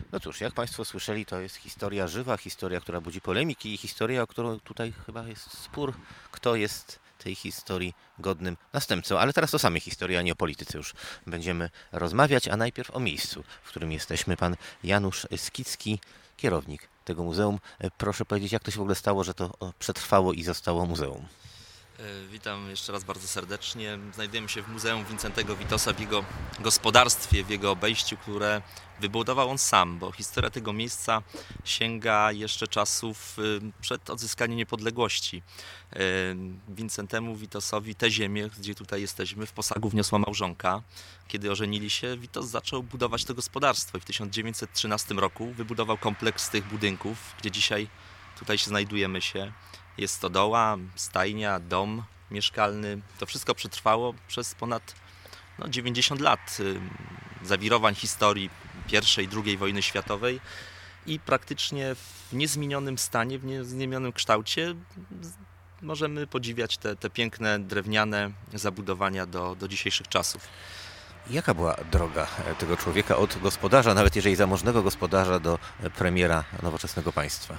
No cóż, jak Państwo słyszeli, to jest historia żywa, historia, która budzi polemiki i historia, o którą tutaj chyba jest spór, kto jest tej historii godnym następcą. Ale teraz o samej historii, a nie o polityce już będziemy rozmawiać, a najpierw o miejscu, w którym jesteśmy. Pan Janusz Skicki, kierownik tego muzeum. Proszę powiedzieć, jak to się w ogóle stało, że to przetrwało i zostało muzeum? Witam jeszcze raz bardzo serdecznie. Znajdujemy się w Muzeum Wincentego Witosa w jego gospodarstwie, w jego obejściu, które wybudował on sam, bo historia tego miejsca sięga jeszcze czasów przed odzyskaniem niepodległości. Wincentemu Witosowi tę ziemię, gdzie tutaj jesteśmy, w posagu wniosła małżonka. Kiedy ożenili się, Witos zaczął budować to gospodarstwo i w 1913 roku wybudował kompleks tych budynków, gdzie dzisiaj tutaj znajdujemy się. Jest stodoła, stajnia, dom mieszkalny. To wszystko przetrwało przez ponad 90 lat zawirowań historii I i II wojny światowej i praktycznie w niezmienionym stanie, w niezmienionym kształcie możemy podziwiać te piękne, drewniane zabudowania do dzisiejszych czasów. Jaka była droga tego człowieka od gospodarza, nawet jeżeli zamożnego gospodarza, do premiera nowoczesnego państwa?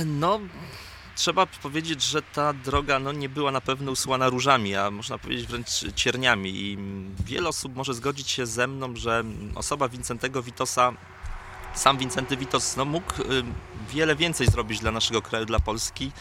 Trzeba powiedzieć, że ta droga nie była na pewno usłana różami, a można powiedzieć wręcz cierniami. I wiele osób może zgodzić się ze mną, że osoba Wincentego Witosa, sam Wincenty Witos mógł wiele więcej zrobić dla naszego kraju, dla Polski.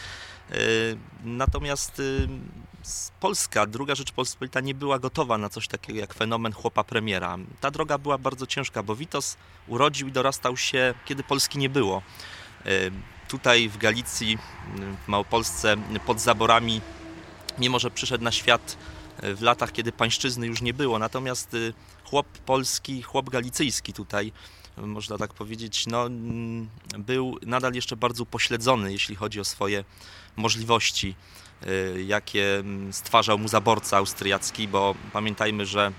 Natomiast Polska, II Rzeczpospolita nie była gotowa na coś takiego jak fenomen chłopa premiera. Ta droga była bardzo ciężka, bo Witos urodził i dorastał się, kiedy Polski nie było. Tutaj w Galicji, w Małopolsce, pod zaborami, mimo że przyszedł na świat w latach, kiedy pańszczyzny już nie było. Natomiast chłop polski, chłop galicyjski tutaj, można tak powiedzieć, był nadal jeszcze bardzo upośledzony, jeśli chodzi o swoje możliwości, jakie stwarzał mu zaborca austriacki, bo pamiętajmy, że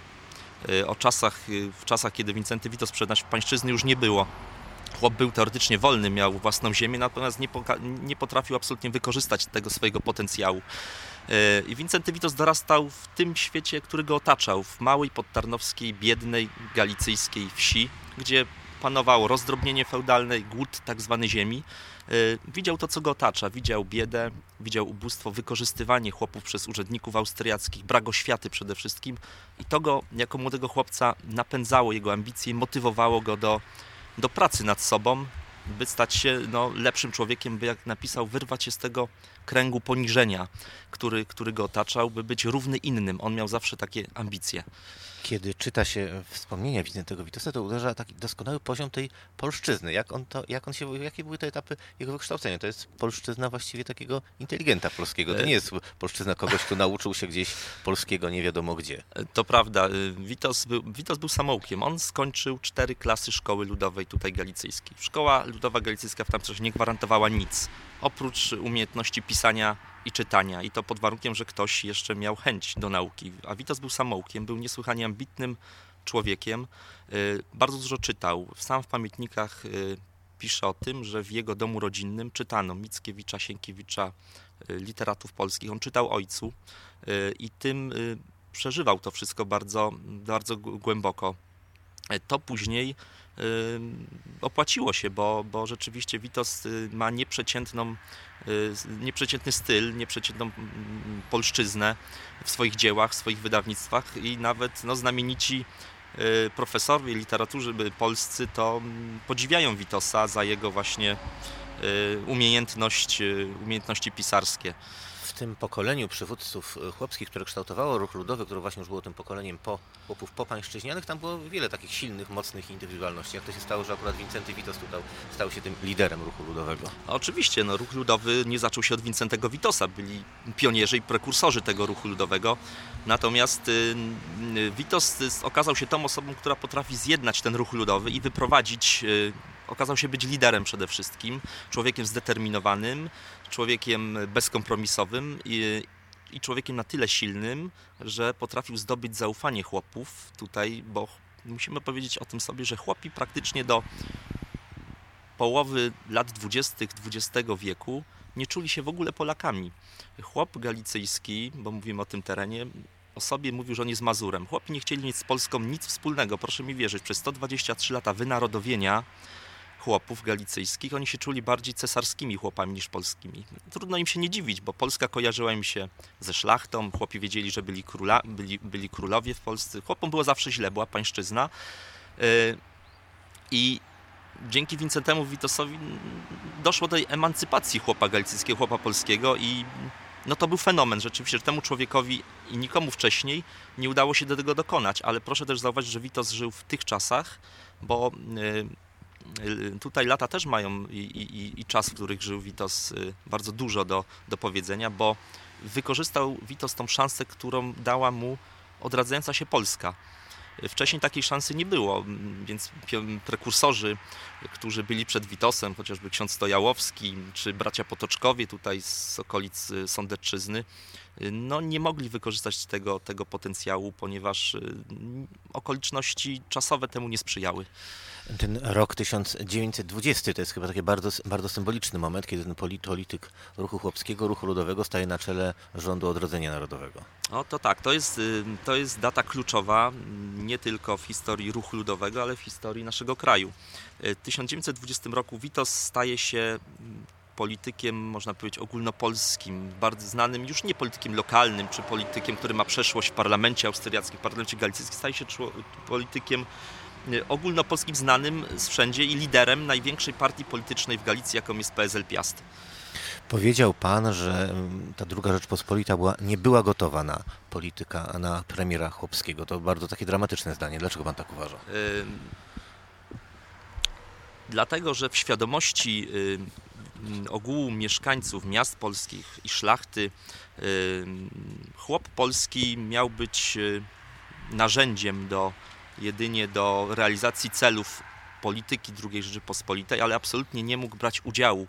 w czasach, kiedy Wincenty Witos przed naszej pańszczyzny już nie było. Chłop był teoretycznie wolny, miał własną ziemię, natomiast nie potrafił absolutnie wykorzystać tego swojego potencjału. I Wincenty Witos dorastał w tym świecie, który go otaczał, w małej, podtarnowskiej, biednej, galicyjskiej wsi, gdzie panowało rozdrobnienie feudalne, głód tak zwany ziemi. Widział to, co go otacza, widział biedę, widział ubóstwo, wykorzystywanie chłopów przez urzędników austriackich, brak oświaty przede wszystkim. I to go jako młodego chłopca napędzało, jego ambicje, motywowało go do pracy nad sobą, by stać się lepszym człowiekiem, by, jak napisał, wyrwać się z tego kręgu poniżenia, który go otaczał, by być równy innym. On miał zawsze takie ambicje. Kiedy czyta się wspomnienia Wincentego Witosa, to uderza taki doskonały poziom tej polszczyzny. Jakie były te etapy jego wykształcenia? To jest polszczyzna właściwie takiego inteligenta polskiego. To nie jest polszczyzna kogoś, kto nauczył się gdzieś polskiego nie wiadomo gdzie. To prawda. Witos był samoukiem. On skończył 4 klasy szkoły ludowej tutaj galicyjskiej. Szkoła ludowa galicyjska w tamtym czasie nie gwarantowała nic, oprócz umiejętności pisania i czytania. I to pod warunkiem, że ktoś jeszcze miał chęć do nauki. A Witos był samoukiem, był niesłychanie ambitnym człowiekiem. Bardzo dużo czytał. Sam w pamiętnikach pisze o tym, że w jego domu rodzinnym czytano Mickiewicza, Sienkiewicza, literatów polskich. On czytał ojcu i tym przeżywał to wszystko bardzo, bardzo głęboko. To później opłaciło się, bo rzeczywiście Witos ma nieprzeciętny styl, nieprzeciętną polszczyznę w swoich dziełach, w swoich wydawnictwach i nawet znamienici profesorowie literatury polscy to podziwiają Witosa za jego właśnie umiejętności pisarskie. W tym pokoleniu przywódców chłopskich, które kształtowało ruch ludowy, które właśnie już było tym pokoleniem chłopów popańszczyźnianych, tam było wiele takich silnych, mocnych indywidualności. Jak to się stało, że akurat Wincenty Witos tutaj stał się tym liderem ruchu ludowego? Oczywiście, ruch ludowy nie zaczął się od Wincentego Witosa. Byli pionierzy i prekursorzy tego ruchu ludowego. Natomiast Witos okazał się tą osobą, która potrafi zjednać ten ruch ludowy i wyprowadzić. Okazał się być liderem przede wszystkim, człowiekiem zdeterminowanym, człowiekiem bezkompromisowym i człowiekiem na tyle silnym, że potrafił zdobyć zaufanie chłopów tutaj, bo musimy powiedzieć o tym sobie, że chłopi praktycznie do połowy lat 20. XX wieku nie czuli się w ogóle Polakami. Chłop galicyjski, bo mówimy o tym terenie, o sobie mówił, że on jest Mazurem. Chłopi nie chcieli mieć z Polską nic wspólnego, proszę mi wierzyć, przez 123 lata wynarodowienia chłopów galicyjskich, oni się czuli bardziej cesarskimi chłopami niż polskimi. Trudno im się nie dziwić, bo Polska kojarzyła im się ze szlachtą, chłopi wiedzieli, że byli królowie w Polsce. Chłopom było zawsze źle, była pańszczyzna. I dzięki Wincentemu Witosowi doszło do tej emancypacji chłopa galicyjskiego, chłopa polskiego i no to był fenomen rzeczywiście, że temu człowiekowi i nikomu wcześniej nie udało się do tego dokonać, ale proszę też zauważyć, że Witos żył w tych czasach, bo tutaj lata też mają i czas, w których żył Witos, bardzo dużo do powiedzenia, bo wykorzystał Witos tą szansę, którą dała mu odradzająca się Polska. Wcześniej takiej szansy nie było, więc prekursorzy, którzy byli przed Witosem, chociażby ksiądz Stojałowski czy bracia Potoczkowie tutaj z okolic Sądecczyzny, no nie mogli wykorzystać tego potencjału, ponieważ okoliczności czasowe temu nie sprzyjały. Ten rok 1920 to jest chyba taki bardzo, bardzo symboliczny moment, kiedy ten polityk ruchu chłopskiego, ruchu ludowego staje na czele rządu odrodzenia narodowego. No to tak, to jest data kluczowa nie tylko w historii ruchu ludowego, ale w historii naszego kraju. W 1920 roku Witos staje się politykiem, można powiedzieć, ogólnopolskim, bardzo znanym, już nie politykiem lokalnym, czy politykiem, który ma przeszłość w parlamencie austriackim, w parlamencie galicyjskim, staje się politykiem ogólnopolskim, znanym wszędzie i liderem największej partii politycznej w Galicji, jaką jest PSL Piast. Powiedział pan, że ta druga Rzeczpospolita nie była gotowa na polityka, na premiera chłopskiego. To bardzo takie dramatyczne zdanie. Dlaczego pan tak uważa? Dlatego, że w świadomości ogółu mieszkańców miast polskich i szlachty chłop polski miał być narzędziem jedynie do realizacji celów polityki II Rzeczypospolitej, ale absolutnie nie mógł brać udziału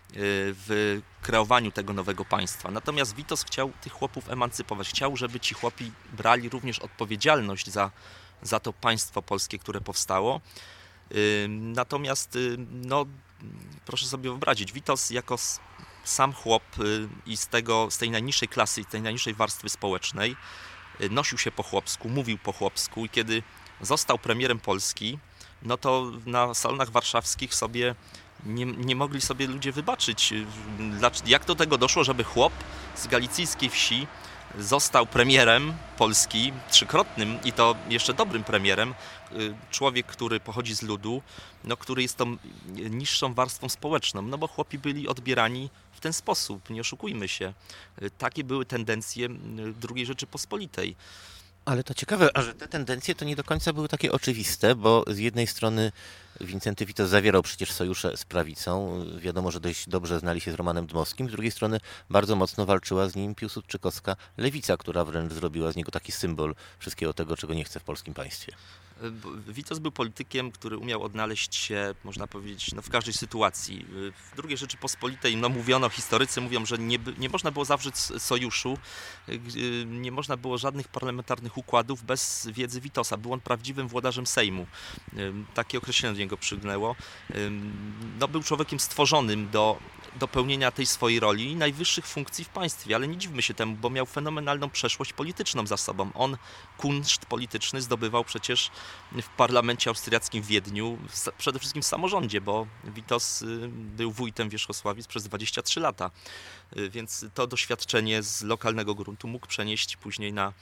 w kreowaniu tego nowego państwa. Natomiast Witos chciał tych chłopów emancypować. Chciał, żeby ci chłopi brali również odpowiedzialność za to państwo polskie, które powstało. Natomiast no, proszę sobie wyobrazić, Witos jako sam chłop i z tej najniższej klasy, z tej najniższej warstwy społecznej nosił się po chłopsku, mówił po chłopsku i kiedy został premierem Polski, no to na salonach warszawskich sobie nie mogli sobie ludzie wybaczyć, jak do tego doszło, żeby chłop z galicyjskiej wsi został premierem Polski, trzykrotnym i to jeszcze dobrym premierem, człowiek, który pochodzi z ludu, no, który jest tą niższą warstwą społeczną, no bo chłopi byli odbierani w ten sposób, nie oszukujmy się. Takie były tendencje II Rzeczypospolitej. Ale to ciekawe, że te tendencje to nie do końca były takie oczywiste, bo z jednej strony Wincenty Witos zawierał przecież sojusze z prawicą, wiadomo, że dość dobrze znali się z Romanem Dmowskim, z drugiej strony bardzo mocno walczyła z nim piłsudczykowska lewica, która wręcz zrobiła z niego taki symbol wszystkiego tego, czego nie chce w polskim państwie. Witos był politykiem, który umiał odnaleźć się, można powiedzieć, no, w każdej sytuacji. W II Rzeczypospolitej historycy mówią, że nie można było zawrzeć sojuszu, nie można było żadnych parlamentarnych układów bez wiedzy Witosa. Był on prawdziwym włodarzem Sejmu. Takie określenie do niego przygnęło. No, był człowiekiem stworzonym do pełnienia tej swojej roli i najwyższych funkcji w państwie, ale nie dziwmy się temu, bo miał fenomenalną przeszłość polityczną za sobą. On kunszt polityczny zdobywał przecież w parlamencie austriackim w Wiedniu, przede wszystkim w samorządzie, bo Witos był wójtem Wierzchosławic przez 23 lata, więc to doświadczenie z lokalnego gruntu mógł przenieść później na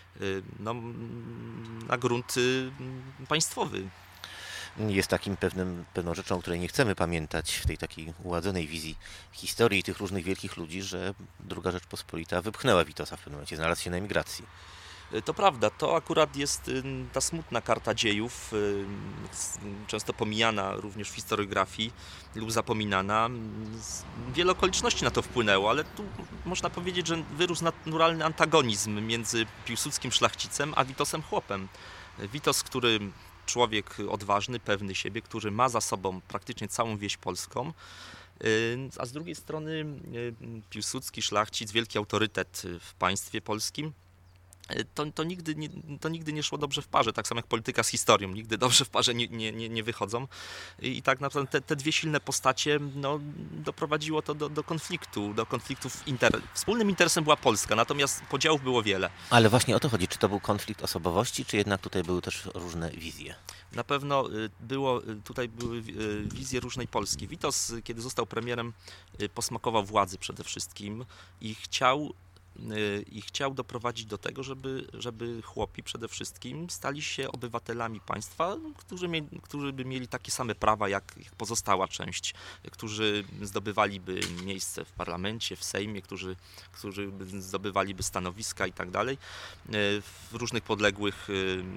grunt państwowy. Jest takim pewną rzeczą, o której nie chcemy pamiętać w tej takiej uładzonej wizji historii tych różnych wielkich ludzi, że II Rzeczpospolita wypchnęła Witosa w pewnym momencie, znalazł się na emigracji. To prawda, to akurat jest ta smutna karta dziejów, często pomijana również w historiografii lub zapominana. Wiele okoliczności na to wpłynęło, ale tu można powiedzieć, że wyrósł naturalny antagonizm między piłsudskim szlachcicem a Witosem chłopem. Witos, człowiek odważny, pewny siebie, który ma za sobą praktycznie całą wieś polską, a z drugiej strony piłsudski szlachcic, wielki autorytet w państwie polskim, to nigdy nie szło dobrze w parze, tak samo jak polityka z historią, nigdy dobrze w parze nie wychodzą. I tak naprawdę te dwie silne postacie doprowadziło to do konfliktów. Wspólnym interesem była Polska, natomiast podziałów było wiele. Ale właśnie o to chodzi, czy to był konflikt osobowości, czy jednak tutaj były też różne wizje? Na pewno tutaj były wizje różnej Polski. Witos, kiedy został premierem, posmakował władzy przede wszystkim i chciał doprowadzić do tego, żeby chłopi przede wszystkim stali się obywatelami państwa, którzy by mieli takie same prawa jak pozostała część, którzy zdobywaliby miejsce w parlamencie, w Sejmie, którzy zdobywaliby stanowiska i tak dalej w różnych podległych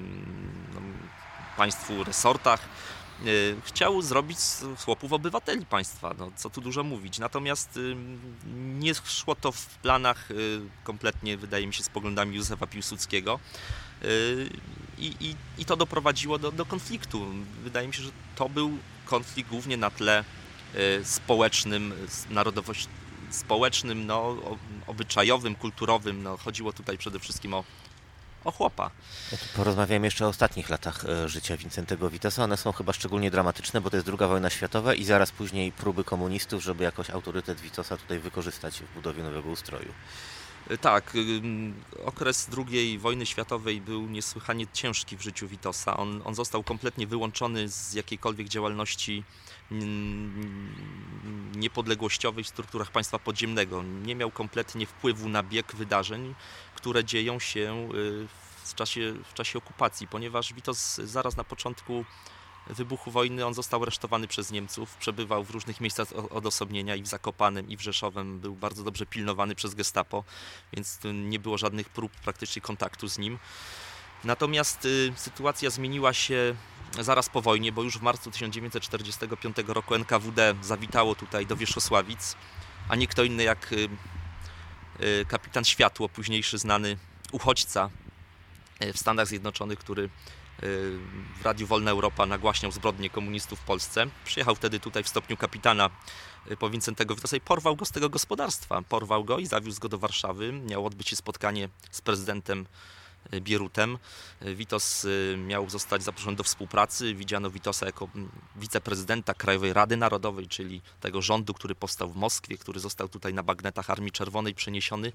państwu resortach. Chciał zrobić z chłopów obywateli państwa, co tu dużo mówić. Natomiast nie szło to w planach kompletnie, wydaje mi się, z poglądami Józefa Piłsudskiego i to doprowadziło do konfliktu. Wydaje mi się, że to był konflikt głównie na tle społecznym, społecznym, obyczajowym, kulturowym. Chodziło tutaj przede wszystkim o chłopa. Porozmawiamy jeszcze o ostatnich latach życia Wincentego Witosa. One są chyba szczególnie dramatyczne, bo to jest II wojna światowa i zaraz później próby komunistów, żeby jakoś autorytet Witosa tutaj wykorzystać w budowie nowego ustroju. Tak, okres II wojny światowej był niesłychanie ciężki w życiu Witosa. On został kompletnie wyłączony z jakiejkolwiek działalności niepodległościowej w strukturach państwa podziemnego. Nie miał kompletnie wpływu na bieg wydarzeń, które dzieją się w czasie okupacji, ponieważ Witos zaraz na początku wybuchu wojny on został aresztowany przez Niemców, przebywał w różnych miejscach odosobnienia i w Zakopanem, i w Rzeszowem, był bardzo dobrze pilnowany przez Gestapo, więc nie było żadnych prób praktycznie kontaktu z nim. Natomiast sytuacja zmieniła się zaraz po wojnie, bo już w marcu 1945 roku NKWD zawitało tutaj do Wierzchosławic, a nie kto inny jak kapitan Światło, późniejszy znany uchodźca w Stanach Zjednoczonych, który w Radiu Wolna Europa nagłaśniał zbrodnie komunistów w Polsce. Przyjechał wtedy tutaj w stopniu kapitana po Wincentego Witosa i porwał go z tego gospodarstwa. Porwał go i zawiózł go do Warszawy. Miało odbyć się spotkanie z prezydentem Bierutem. Witos miał zostać zaproszony do współpracy. Widziano Witosa jako wiceprezydenta Krajowej Rady Narodowej, czyli tego rządu, który powstał w Moskwie, który został tutaj na bagnetach Armii Czerwonej przeniesiony.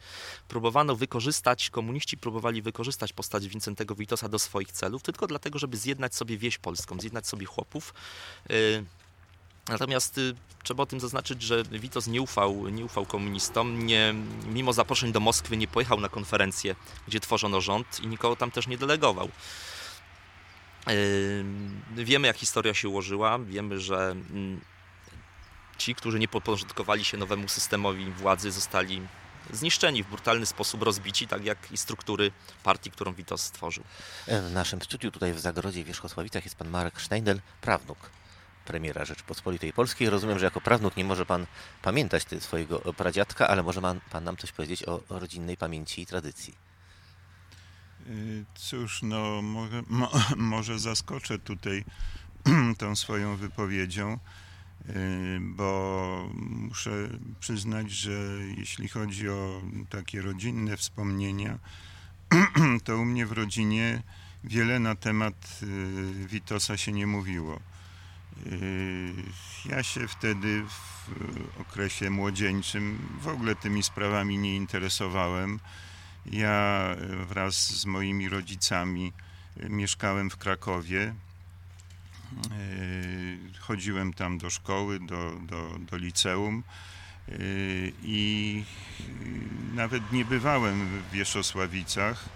Komuniści próbowali wykorzystać postać Wincentego Witosa do swoich celów, tylko dlatego, żeby zjednać sobie wieś polską, zjednać sobie chłopów. Natomiast trzeba o tym zaznaczyć, że Witos nie ufał komunistom, mimo zaproszeń do Moskwy nie pojechał na konferencję, gdzie tworzono rząd i nikogo tam też nie delegował. Wiemy, jak historia się ułożyła, wiemy, że ci, którzy nie podporządkowali się nowemu systemowi władzy, zostali zniszczeni, w brutalny sposób rozbici, tak jak i struktury partii, którą Witos stworzył. W naszym studiu tutaj w Zagrodzie w Wierzchosławicach jest pan Marek Sztejndel, prawnuk premiera Rzeczypospolitej Polskiej. Rozumiem, że jako prawnuk nie może pan pamiętać swojego pradziadka, ale może pan nam coś powiedzieć o rodzinnej pamięci i tradycji. Cóż, może zaskoczę tutaj tą swoją wypowiedzią, bo muszę przyznać, że jeśli chodzi o takie rodzinne wspomnienia, to u mnie w rodzinie wiele na temat Witosa się nie mówiło. Ja się wtedy w okresie młodzieńczym w ogóle tymi sprawami nie interesowałem. Ja wraz z moimi rodzicami mieszkałem w Krakowie. Chodziłem tam do szkoły, do liceum i nawet nie bywałem w Wierzchosławicach.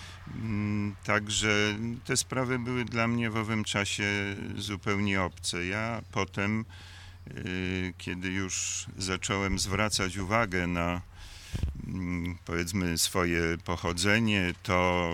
Także te sprawy były dla mnie w owym czasie zupełnie obce. Ja potem, kiedy już zacząłem zwracać uwagę na, powiedzmy, swoje pochodzenie, to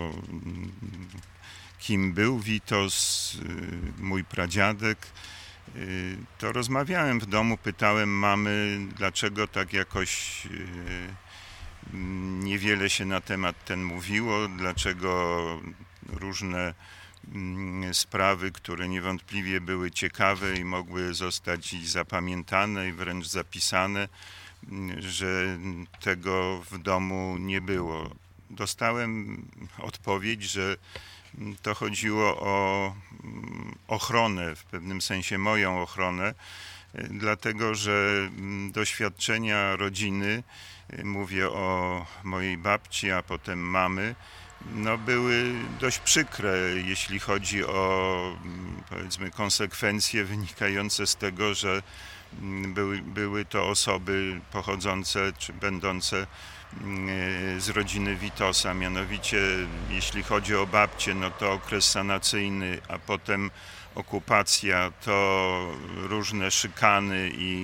kim był Witos, mój pradziadek, to rozmawiałem w domu, pytałem mamy, dlaczego tak jakoś niewiele się na temat ten mówiło, dlaczego różne sprawy, które niewątpliwie były ciekawe i mogły zostać zapamiętane i wręcz zapisane, że tego w domu nie było. dostałem odpowiedź, że to chodziło o ochronę, w pewnym sensie moją ochronę, dlatego że doświadczenia rodziny, mówię o mojej babci, a potem mamy, no były dość przykre, jeśli chodzi o, powiedzmy, konsekwencje wynikające z tego, że były to osoby pochodzące czy będące z rodziny Witosa, mianowicie jeśli chodzi o babcię, no to okres sanacyjny, a potem okupacja, to różne szykany i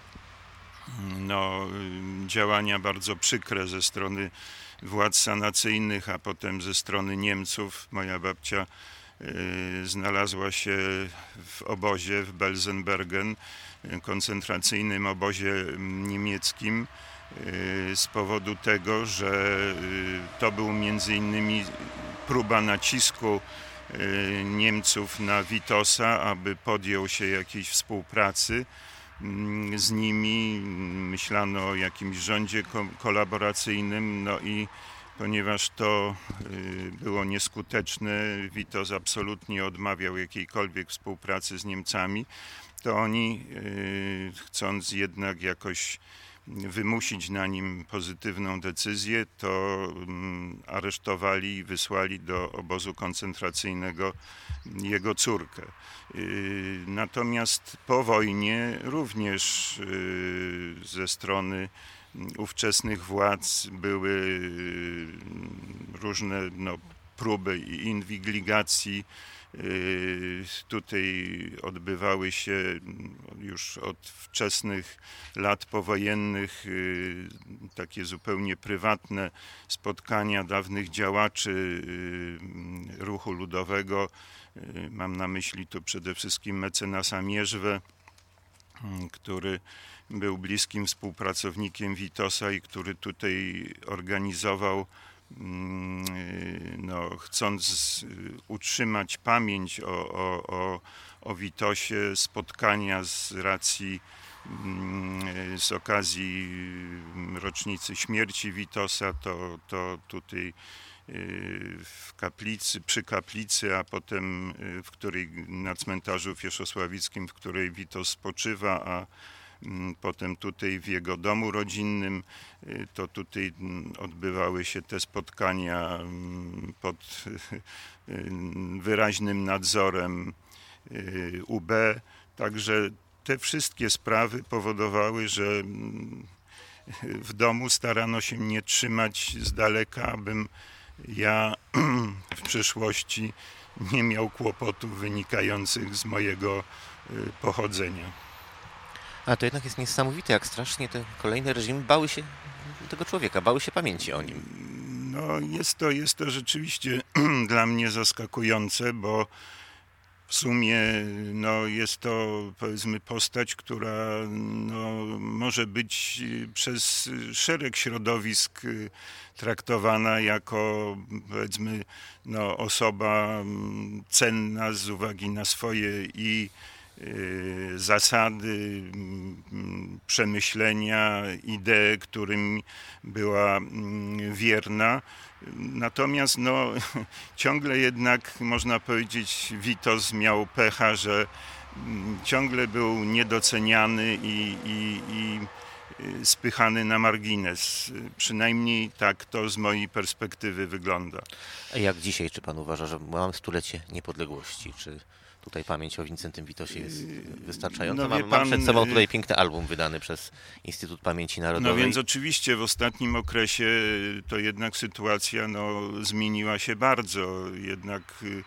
no, działania bardzo przykre ze strony władz sanacyjnych, a potem ze strony Niemców. Moja babcia znalazła się w obozie w Belsenbergen, koncentracyjnym obozie niemieckim, z powodu tego, że to był między innymi próba nacisku Niemców na Witosa, aby podjął się jakiejś współpracy z nimi. Myślano o jakimś rządzie kolaboracyjnym, no i ponieważ to było nieskuteczne, Witos absolutnie odmawiał jakiejkolwiek współpracy z Niemcami, to oni, chcąc jednak jakoś wymusić na nim pozytywną decyzję, to aresztowali i wysłali do obozu koncentracyjnego jego córkę. Natomiast po wojnie również ze strony ówczesnych władz były różne próby inwigilacji. Tutaj odbywały się już od wczesnych lat powojennych takie zupełnie prywatne spotkania dawnych działaczy ruchu ludowego. Mam na myśli tu przede wszystkim mecenasa Mierzwę, który był bliskim współpracownikiem Witosa i który tutaj organizował, chcąc utrzymać pamięć o Witosie, spotkania z okazji rocznicy śmierci Witosa, to tutaj w kaplicy, przy kaplicy, a potem na cmentarzu Wierzchosławickim, w której Witos spoczywa, a potem tutaj w jego domu rodzinnym, to tutaj odbywały się te spotkania pod wyraźnym nadzorem UB. Także te wszystkie sprawy powodowały, że w domu starano się mnie trzymać z daleka, abym ja w przyszłości nie miał kłopotów wynikających z mojego pochodzenia. A to jednak jest niesamowite, jak strasznie te kolejne reżimy bały się tego człowieka, bały się pamięci o nim. No jest to rzeczywiście dla mnie zaskakujące, bo w sumie jest to, powiedzmy, postać, która może być przez szereg środowisk traktowana jako, powiedzmy, osoba cenna z uwagi na swoje i zasady, przemyślenia, idee, którym była wierna. Natomiast ciągle jednak, można powiedzieć, Witos miał pecha, że ciągle był niedoceniany i spychany na margines. Przynajmniej tak to z mojej perspektywy wygląda. A jak dzisiaj, czy pan uważa, że mamy 100-lecie niepodległości? Czy tutaj pamięć o Wincentym Witosie jest wystarczająca? Mam przed sobą tutaj piękny album wydany przez Instytut Pamięci Narodowej. No więc oczywiście w ostatnim okresie to jednak sytuacja zmieniła się bardzo. Jednak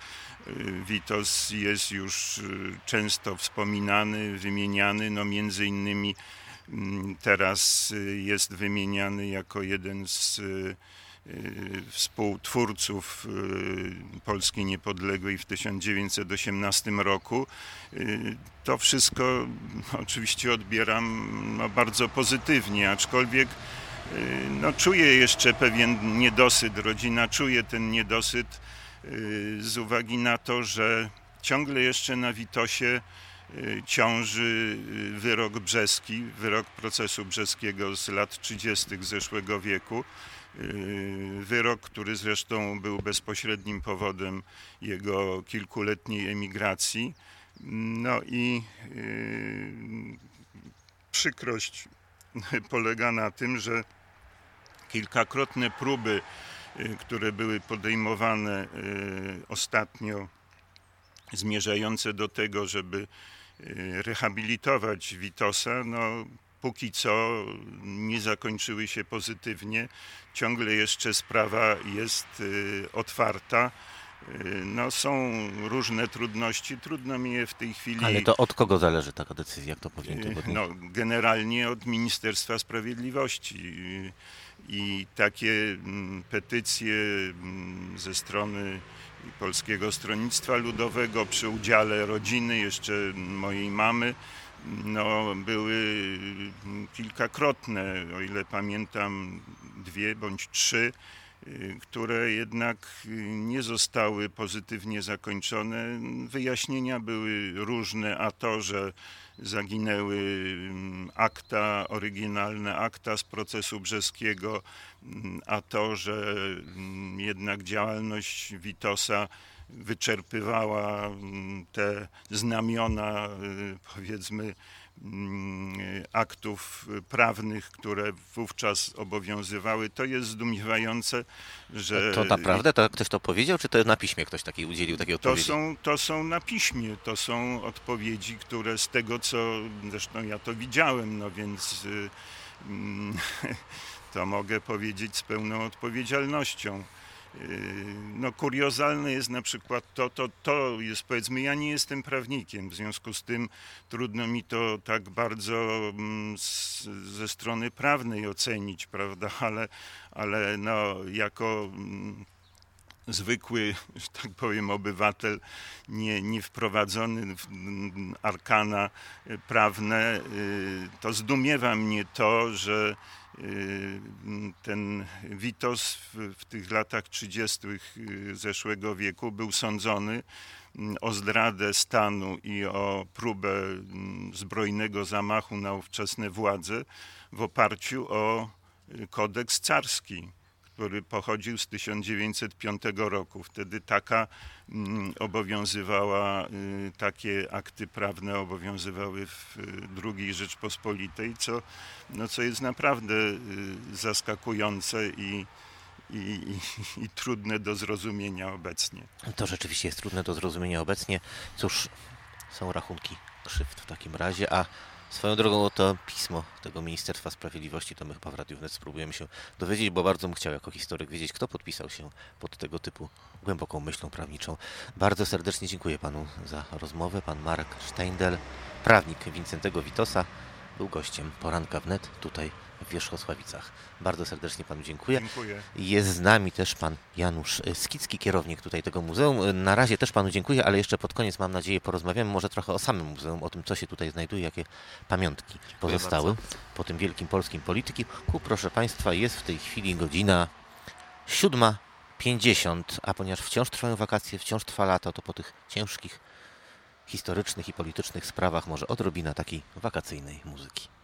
Witos jest już często wspominany, wymieniany. Między innymi teraz jest wymieniany jako jeden z współtwórców Polski Niepodległej w 1918 roku. To wszystko oczywiście odbieram bardzo pozytywnie, aczkolwiek czuję jeszcze pewien niedosyt, rodzina czuje ten niedosyt z uwagi na to, że ciągle jeszcze na Witosie ciąży wyrok brzeski, wyrok procesu brzeskiego z lat 30. zeszłego wieku. Wyrok, który zresztą był bezpośrednim powodem jego kilkuletniej emigracji. No i przykrość polega na tym, że kilkakrotne próby, które były podejmowane ostatnio, zmierzające do tego, żeby rehabilitować Witosa, no póki co nie zakończyły się pozytywnie. Ciągle jeszcze sprawa jest otwarta. No, są różne trudności, trudno mi je w tej chwili... Ale to od kogo zależy taka decyzja, jak to powinien udowodnić? No, generalnie od Ministerstwa Sprawiedliwości i takie petycje ze strony Polskiego Stronnictwa Ludowego przy udziale rodziny, jeszcze mojej mamy, no, były kilkakrotne, o ile pamiętam 2 bądź 3, które jednak nie zostały pozytywnie zakończone. Wyjaśnienia były różne, a to, że zaginęły akta, oryginalne akta z procesu brzeskiego, a to, że jednak działalność Witosa wyczerpywała te znamiona, powiedzmy, aktów prawnych, które wówczas obowiązywały. To jest zdumiewające, że... To naprawdę? To ktoś to powiedział, czy to na piśmie ktoś takiej udzielił takiej odpowiedzi? To są na piśmie, to są odpowiedzi, które z tego, co zresztą ja to widziałem, no więc to mogę powiedzieć z pełną odpowiedzialnością. No, kuriozalne jest na przykład to jest, powiedzmy, ja nie jestem prawnikiem, w związku z tym trudno mi to tak bardzo ze strony prawnej ocenić, prawda, ale no, jako zwykły, że tak powiem, obywatel, nie wprowadzony w arkana prawne, to zdumiewa mnie to, że ten Witos w tych latach 30. zeszłego wieku był sądzony o zdradę stanu i o próbę zbrojnego zamachu na ówczesne władze w oparciu o kodeks carski, który pochodził z 1905 roku. Wtedy takie akty prawne obowiązywały w II Rzeczpospolitej, co jest naprawdę zaskakujące i trudne do zrozumienia obecnie. To rzeczywiście jest trudne do zrozumienia obecnie. Cóż, są rachunki krzywd w takim razie, a swoją drogą to pismo tego Ministerstwa Sprawiedliwości, to my chyba w Radiu Wnet spróbujemy się dowiedzieć, bo bardzo bym chciał jako historyk wiedzieć, kto podpisał się pod tego typu głęboką myślą prawniczą. Bardzo serdecznie dziękuję panu za rozmowę. Pan Marek Steindl, prawnik Wincentego Witosa, był gościem Poranka Wnet tutaj w Wierzchosławicach. Bardzo serdecznie panu dziękuję. Dziękuję. Jest z nami też pan Janusz Skicki, kierownik tutaj tego muzeum. Na razie też panu dziękuję, ale jeszcze pod koniec, mam nadzieję, porozmawiamy może trochę o samym muzeum, o tym, co się tutaj znajduje, jakie pamiątki pozostały po tym wielkim polskim polityku. Proszę państwa, jest w tej chwili godzina 7:50, a ponieważ wciąż trwają wakacje, wciąż trwa lato, to po tych ciężkich historycznych i politycznych sprawach może odrobina takiej wakacyjnej muzyki.